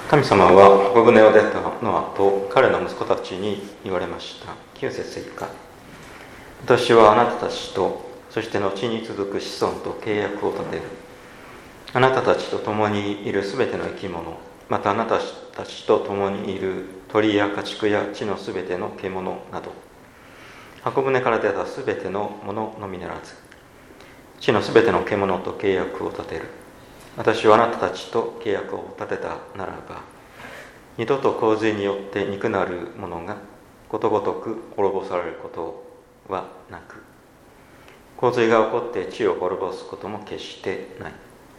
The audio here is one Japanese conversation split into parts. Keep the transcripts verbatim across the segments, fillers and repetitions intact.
神様は箱舟を出たノアと彼の息子たちに言われました。きゅう節以下。私はあなたたちと、そして後に続く子孫と契約を立てる。あなたたちと共にいるすべての生き物、またあなたたちと共にいる鳥や家畜や地のすべての獣など、箱舟から出たすべてのもののみならず、地のすべての獣と契約を立てる。私はあなたたちと契約を立てたならば、二度と洪水によって肉なるものがことごとく滅ぼされることはなく、洪水が起こって地を滅ぼすことも決してない。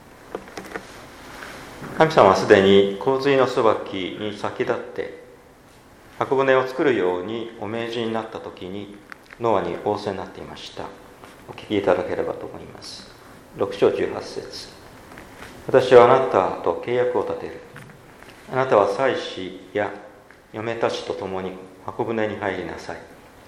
神様はすでに洪水の裁きに先立って箱舟を作るようにお命じになったときにノアに仰せになっていました。お聞きいただければと思います。ろく章じゅうはち節。私はあなたと契約を立てる。あなたは妻子や嫁たちと共に箱舟に入りなさい。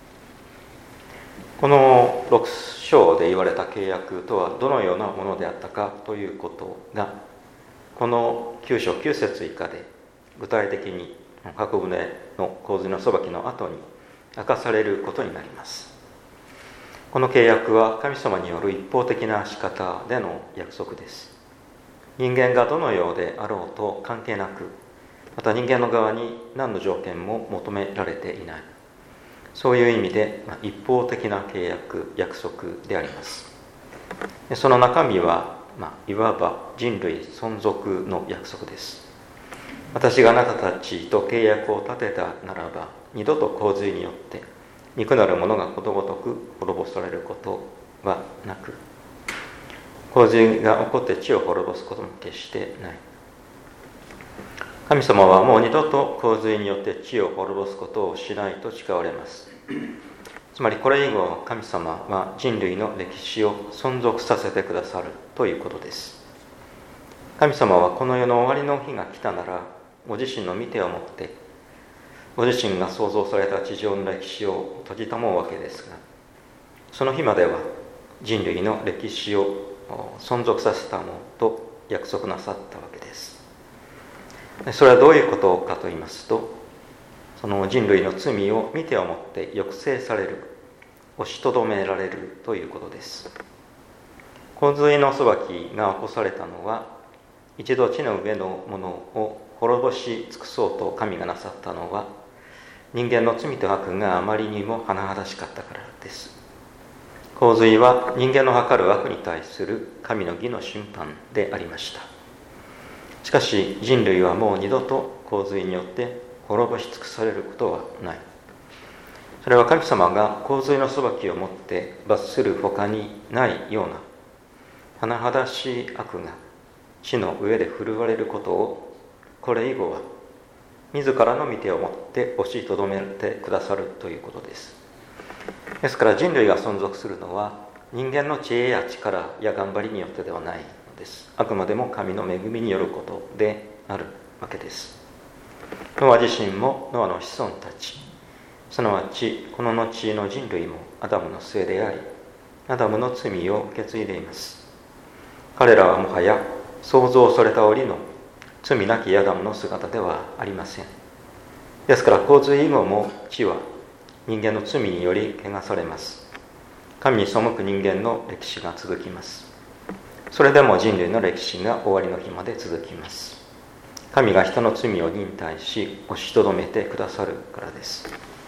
このろく章で言われた契約とはどのようなものであったかということが、このきゅう章きゅう節以下で具体的に箱舟の洪水の裁きの後に明かされることになります。この契約は神様による一方的な仕方での約束です。人間がどのようであろうと関係なく、また人間の側に何の条件も求められていない、そういう意味で、まあ、一方的な契約、約束であります。でその中身は、まあ、いわば人類存続の約束です。私があなたたちと契約を立てたならば、二度と洪水によって肉なるものがことごとく滅ぼされることはなく、洪水が起こって地を滅ぼすことも決してない。神様はもう二度と洪水によって地を滅ぼすことをしないと誓われます。つまりこれ以後神様は人類の歴史を存続させてくださるということです。神様はこの世の終わりの日が来たなら、ご自身の御手を持ってご自身が創造された地上の歴史を閉じたもうわけですが、その日までは人類の歴史を存続させたものと約束なさったわけです。それはどういうことかと言いますと、その人類の罪を御手をもって抑制される、押しとどめられるということです。洪水の裁きが起こされたのは、一度地の上のものを滅ぼし尽くそうと神がなさったのは、人間の罪と悪があまりにも甚だしかったからです。洪水は人間の計る悪に対する神の義の審判でありました。しかし人類はもう二度と洪水によって滅ぼし尽くされることはない。それは神様が洪水の裁きをもって罰する他にないような甚だしい悪が地の上で振るわれることを、これ以後は自らの御手をもって押しとどめてくださるということです。ですから人類が存続するのは人間の知恵や力や頑張りによってではないのです。あくまでも神の恵みによることであるわけです。ノア自身もノアの子孫たち、すなわちこの後の人類もアダムの末であり、アダムの罪を受け継いでいます。彼らはもはや創造された折の罪なきアダムの姿ではありません。ですから洪水以後も地は人間の罪により汚されます。神に背く人間の歴史が続きます。それでも人類の歴史が終わりの日まで続きます。神が人の罪を忍耐し押しとどめてくださるからです。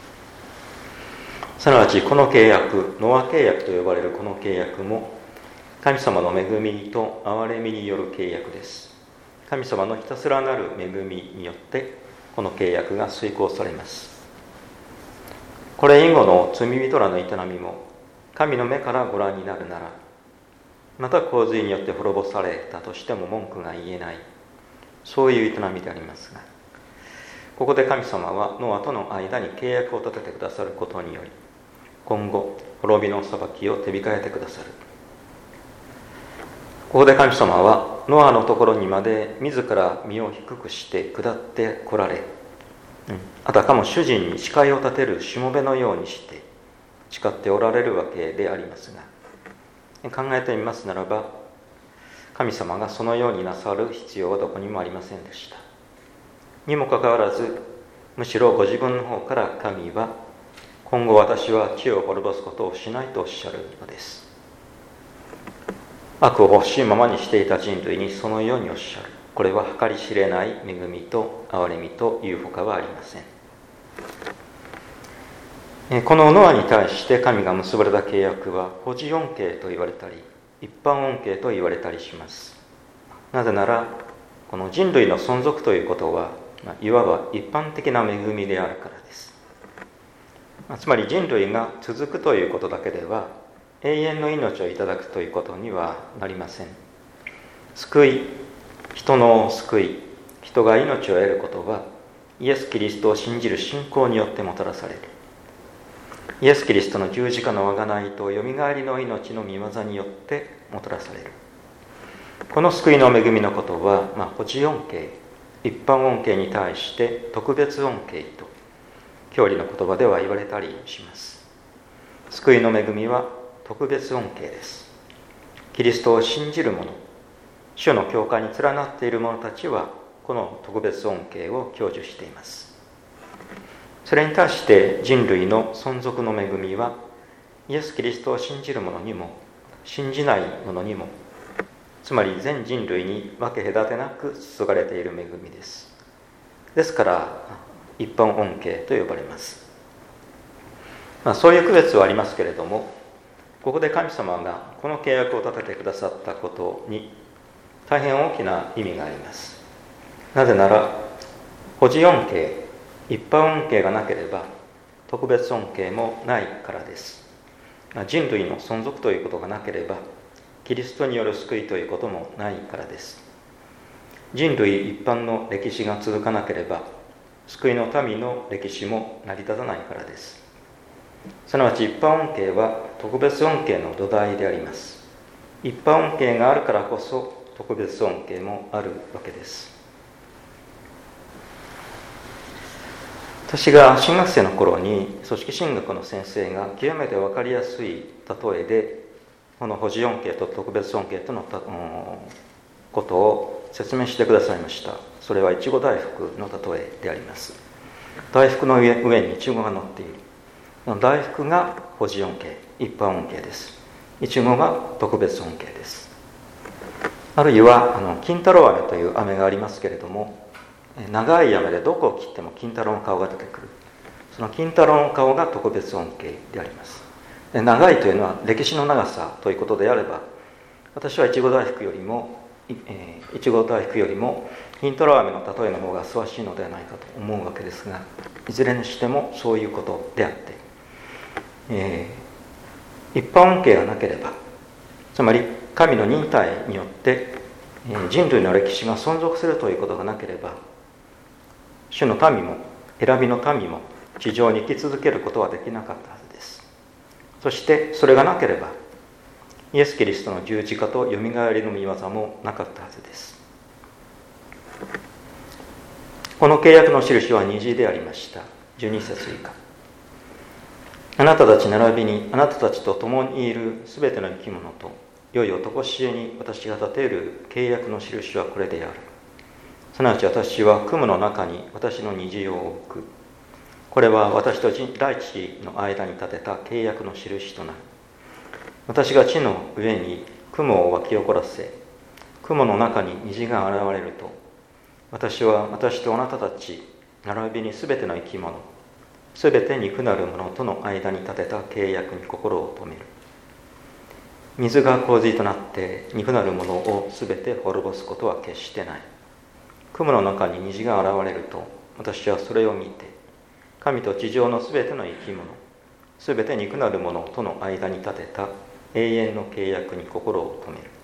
すなわちこの契約、ノア契約と呼ばれるこの契約も神様の恵みと憐れみによる契約です。神様のひたすらなる恵みによってこの契約が遂行されます。これ以後の罪人らの営みも神の目からご覧になるなら、また洪水によって滅ぼされたとしても文句が言えない、そういう営みでありますが、ここで神様はノアとの間に契約を立ててくださることにより、今後滅びの裁きを手控えてくださる。ここで神様はノアのところにまで自ら身を低くして下って来られ、あたかも主人に誓いを立てるしもべのようにして誓っておられるわけでありますが、考えてみますならば、神様がそのようになさる必要はどこにもありませんでした。 にもかかわらず、むしろご自分の方から神は、今後私は地を滅ぼすことをしないとおっしゃるのです。悪を欲しいままにしていた人類にそのようにおっしゃる。これは計り知れない恵みと憐れみというほかはありません。このノアに対して神が結ばれた契約は保持恩恵と言われたり一般恩恵と言われたりします。なぜならこの人類の存続ということは、いわば一般的な恵みであるからです。つまり人類が続くということだけでは永遠の命をいただくということにはなりません。救い、人の救い、人が命を得ることはイエス・キリストを信じる信仰によってもたらされる。イエス・キリストの十字架の贖いとよみがえりの命の御業によってもたらされる。この救いの恵みのことは、まあ、保持恩恵、一般恩恵に対して特別恩恵と教理の言葉では言われたりします。救いの恵みは特別恩恵です。キリストを信じる者、主の教会に連なっている者たちはこの特別恩恵を享受しています。それに対して人類の存続の恵みはイエス・キリストを信じる者にも信じない者にも、つまり全人類に分け隔てなく注がれている恵みです。ですから一般恩恵と呼ばれます。まあ、そういう区別はありますけれども、ここで神様がこの契約を立ててくださったことに大変大きな意味があります。なぜなら保持恩恵、一般恩恵がなければ特別恩恵もないからです。人類の存続ということがなければキリストによる救いということもないからです。人類一般の歴史が続かなければ救いの民の歴史も成り立たないからです。すなわち一般恩恵は特別恩恵の土台であります。一般恩恵があるからこそ特別恩恵もあるわけです。私が新学生の頃に組織神学の先生が極めて分かりやすい例えでこの保持恩恵と特別恩恵とのことを説明してくださいました。それはいちご大福の例えであります。大福の上にいちごが乗っている。大福が保持恩恵、一般恩恵です。いちごが特別恩恵です。あるいはあの金太郎飴という飴がありますけれども、長い飴でどこを切っても金太郎の顔が出てくる。その金太郎の顔が特別恩恵であります。で長いというのは歴史の長さということであれば、私はいちご大福よりもえー、いちご大福よりも金太郎飴の例えの方がふさわしいのではないかと思うわけですが、いずれにしてもそういうことであって、えー、一般恩恵がなければ、つまり神の忍耐によって、えー、人類の歴史が存続するということがなければ、主の民も選びの民も地上に生き続けることはできなかったはずです。そしてそれがなければイエス・キリストの十字架とよみがえりの御業もなかったはずです。この契約の印は虹でありました。じゅうに節以下。あなたたち並びにあなたたちと共にいるすべての生き物と良い男しえに私が立てる契約の印はこれである。すなわち私は雲の中に私の虹を置く。これは私と大地の間に立てた契約の印となる。私が地の上に雲を湧き起こらせ、雲の中に虹が現れると、私は私とあなたたち並びにすべての生き物、すべて肉なるものとの間に立てた契約に心を留める。水が洪水となって肉なるものをすべて滅ぼすことは決してない。雲の中に虹が現れると、私はそれを見て、神と地上のすべての生き物、すべて肉なるものとの間に立てた永遠の契約に心を留める。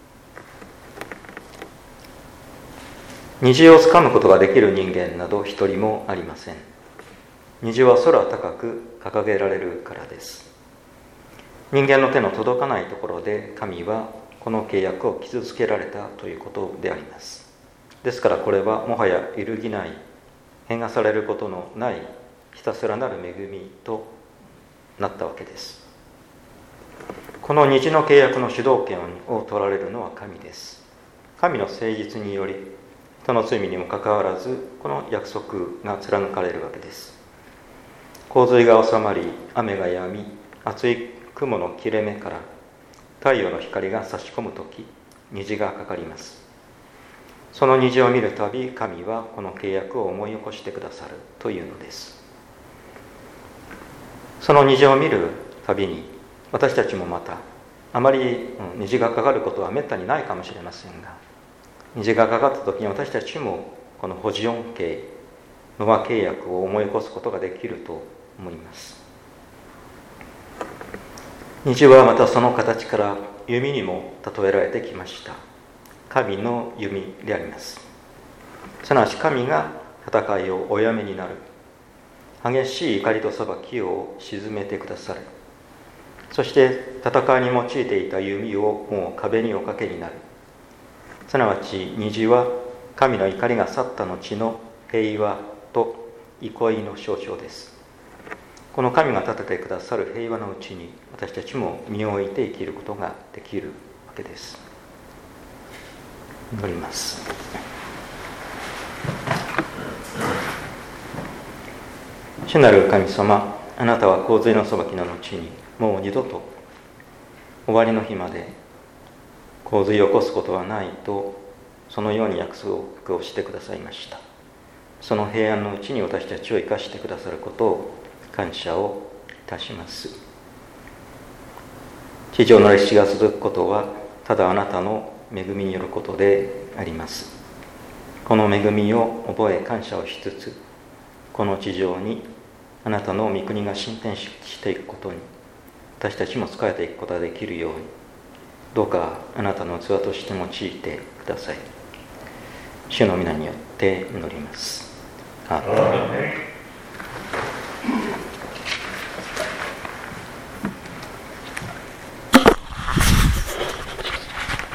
虹をつかむことができる人間など一人もありません。虹は空高く掲げられるからです。人間の手の届かないところで神はこの契約を傷つけられたということであります。ですからこれはもはや揺るぎない、変がされることのないひたすらなる恵みとなったわけです。この虹の契約の主導権を取られるのは神です。神の誠実によりその罪にもかかわらずこの約束が貫かれるわけです。洪水が収まり、雨が止み、厚い雲の切れ目から太陽の光が差し込むとき、虹がかかります。その虹を見るたび、神はこの契約を思い起こしてくださるというのです。その虹を見るたびに、私たちもまた、あまり虹がかかることはめったにないかもしれませんが、虹がかかったときに私たちもこの保持恩恵、ノア契約を思い起こすことができると思います。虹はまたその形から弓にも例えられてきました。神の弓であります。すなわち神が戦いをおやめになる。激しい怒りと裁きを鎮めてくださる。そして戦いに用いていた弓をもう壁におかけになる。すなわち虹は神の怒りが去った後の平和と憩いの象徴です。この神が立ててくださる平和のうちに私たちも身を置いて生きることができるわけです。祈ります。主なる神様、あなたは洪水の裁きの後にもう二度と終わりの日まで洪水を起こすことはないと、そのように約束をしてくださいました。その平安のうちに私たちを生かしてくださることを感謝をいたします。地上の歴史が続くことはただあなたの恵みによることであります。この恵みを覚え感謝をしつつ、この地上にあなたの御国が進展していくことに私たちも仕えていくことができるように、どうかあなたの器として用いてください。主の皆によって祈ります。アーメン。